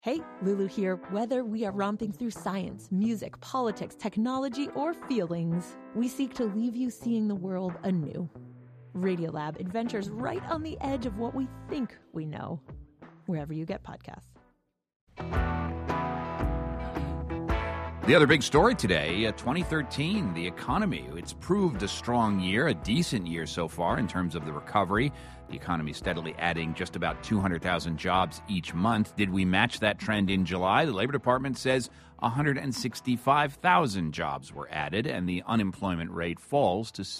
Hey, Lulu here. Whether we are romping through science, music, politics, technology, or feelings, we seek to leave you seeing the world anew. Radiolab adventures right on the edge of what we think we know, wherever you get podcasts. The other big story today, 2013, the economy. It's proved a strong year, a decent year so far in terms of the recovery. The economy steadily adding just about 200,000 jobs each month. Did we match that trend in July? The Labor Department says 165,000 jobs were added, and the unemployment rate falls to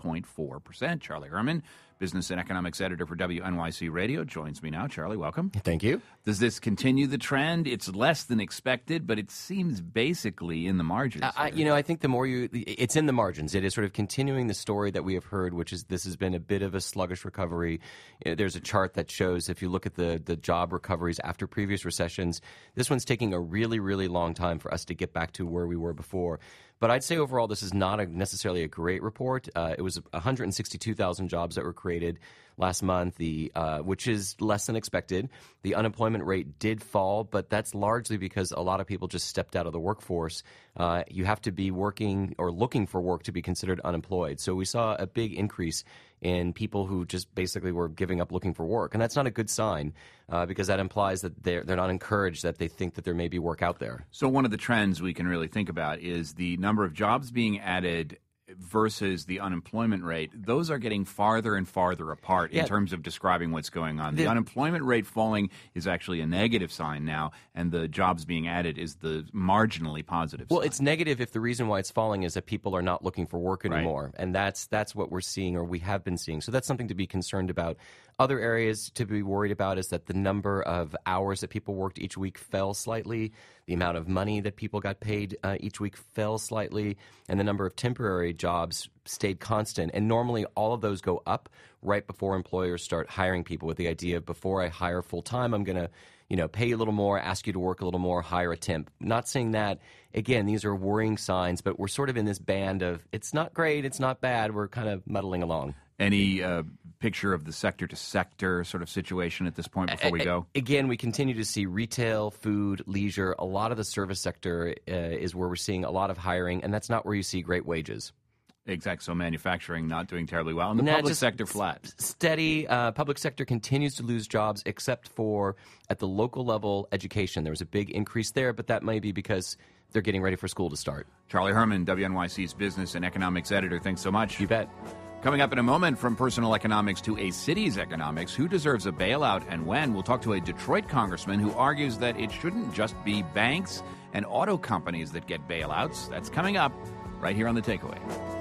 7.4%. Charlie Herman, business and economics editor for WNYC Radio, joins me now. Charlie, welcome. Thank you. Does this continue the trend? It's less than expected, but it seems basically in the margins. I think the more it's in the margins. It is sort of continuing the story that we have heard, which is this has been a bit of a sluggish recovery. There's a chart that shows if you look at the job recoveries after previous recessions, this one's taking a really, really long time for us to get back to where we were before. But I'd say overall this is not necessarily a great report. It was 162,000 jobs that were created last month, which is less than expected. The unemployment rate did fall, but that's largely because a lot of people just stepped out of the workforce. You have to be working or looking for work to be considered unemployed. So we saw a big increase in people who just basically were giving up looking for work. And that's not a good sign because that implies that they're not encouraged, that they think that there may be work out there. So one of the trends we can really think about is the number of jobs being added versus the unemployment rate. Those are getting farther and farther apart in terms of describing what's going on. The unemployment rate falling is actually a negative sign now, and the jobs being added is the marginally positive sign. It's negative if the reason why it's falling is that people are not looking for work anymore. Right. And that's what we're seeing, or we have been seeing. So that's something to be concerned about. Other areas to be worried about is that the number of hours that people worked each week fell slightly, the amount of money that people got paid each week fell slightly, and the number of temporary jobs stayed constant. And normally all of those go up right before employers start hiring people with the idea of before I hire full-time, I'm going to pay you a little more, ask you to work a little more, hire a temp. Not saying that. Again, these are worrying signs, but we're sort of in this band of it's not great, it's not bad. We're kind of muddling along. Any picture of the sector-to-sector sort of situation at this point before we go? Again, we continue to see retail, food, leisure. A lot of the service sector is where we're seeing a lot of hiring, and that's not where you see great wages. Exactly. So manufacturing not doing terribly well. And the public sector flat. Steady. Public sector continues to lose jobs except for at the local level education. There was a big increase there, but that might be because they're getting ready for school to start. Charlie Herman, WNYC's business and economics editor. Thanks so much. You bet. Coming up in a moment, from personal economics to a city's economics, who deserves a bailout and when? We'll talk to a Detroit congressman who argues that it shouldn't just be banks and auto companies that get bailouts. That's coming up right here on The Takeaway.